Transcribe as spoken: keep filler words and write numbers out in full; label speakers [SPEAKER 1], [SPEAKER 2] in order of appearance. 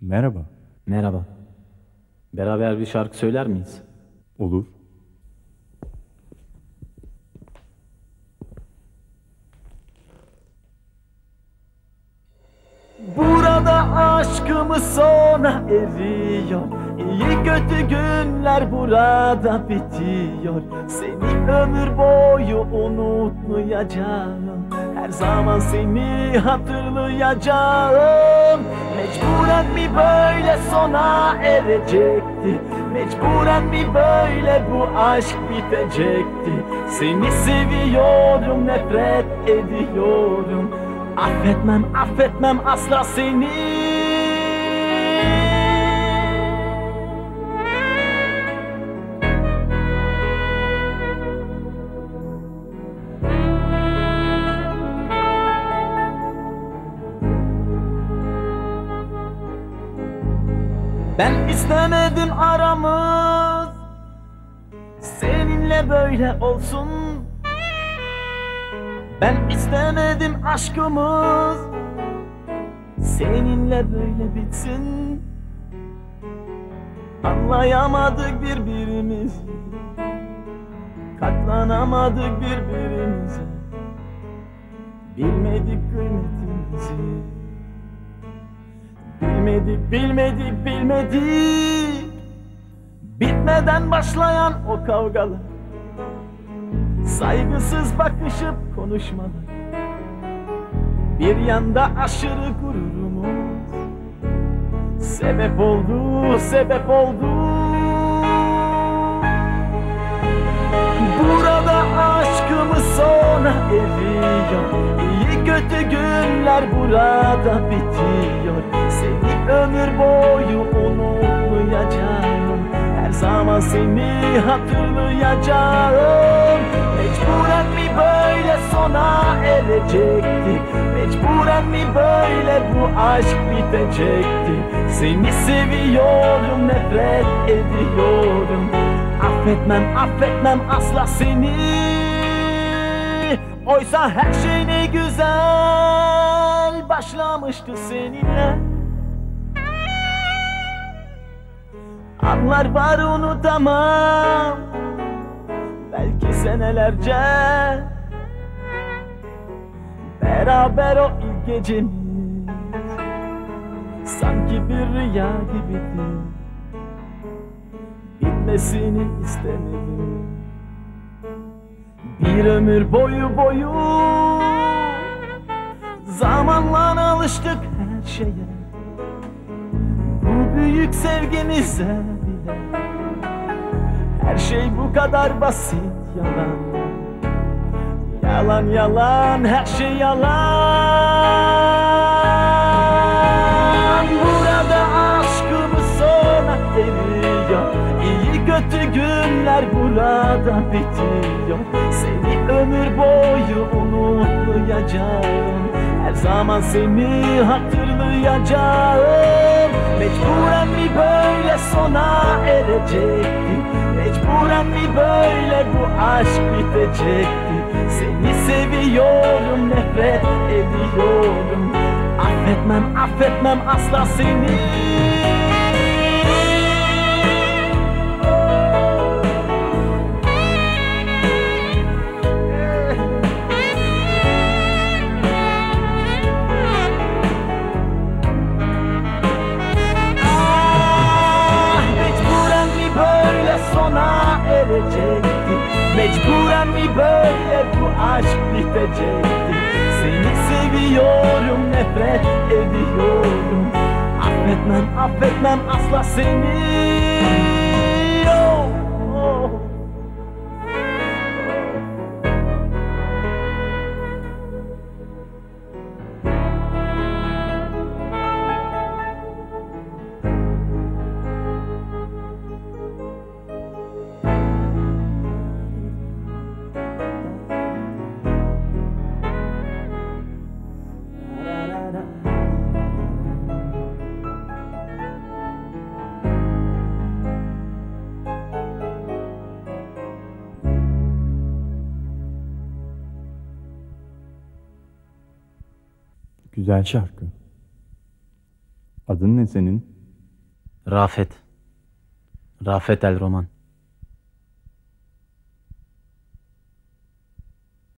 [SPEAKER 1] Merhaba.
[SPEAKER 2] Merhaba. Beraber bir şarkı söyler miyiz?
[SPEAKER 1] Olur.
[SPEAKER 3] Burada aşkımız sona eriyor. İyi kötü günler burada bitiyor. Seni ömür boyu unutmayacağım. Her zaman seni hatırlayacağım. Mecburen mi böyle sona erecekti? Mecburen mi böyle bu aşk bitecekti? Seni seviyorum, nefret ediyorum. Affetmem, affetmem asla seni. Ben istemedim aramız seninle böyle olsun. Ben istemedim aşkımız seninle böyle bitsin. Anlayamadık birbirimizi, katlanamadık birbirimize. Bilmedik kıymetimizi. Bilmedik, bilmedik, bilmedik. Bitmeden başlayan o kavgalar, saygısız bakışıp konuşmalar, bir yanda aşırı gururumuz sebep oldu, sebep oldu. Burada aşkımız sona eriyor. İyi kötü günler burada bitiyor. Seni ömür boyu unutmayacağım. Her zaman seni hatırlayacağım. Mecburen mi böyle sona erecekti? Mecburen mi böyle bu aşk bitecekti? Seni seviyorum, nefret ediyorum. Affetmem, affetmem asla seni. Oysa her şey ne güzel başlamıştı seninle. Anlar var unutamam, belki senelerce. Beraber o ilk gecemiz sanki bir rüya gibiydi. Bitmesini istemedim. Bir ömür boyu boyu zamanla alıştık her şeye. Bu büyük sevgimize bile her şey bu kadar basit. Yalan, yalan, yalan, her şey yalan. Burada aşkımız sona eriyor. İyi kötü günler burada bitiyor. Seni ömür boyu unutmayacağım. Her zaman seni hatırlayacağım. Mecburen mi böyle sona erecekti? Mecburen mi böyle bu aşk bitecekti? Seni seviyorum, nefret ediyorum. Affetmem, affetmem asla seni. Mecburen mi böyle bu aşk bitecekti? Seni seviyorum, nefret ediyorum. Affetmem, affetmem asla seni. Oh, oh.
[SPEAKER 1] Güzel şarkı. Adın ne senin?
[SPEAKER 2] Rafet. Rafet El Roman.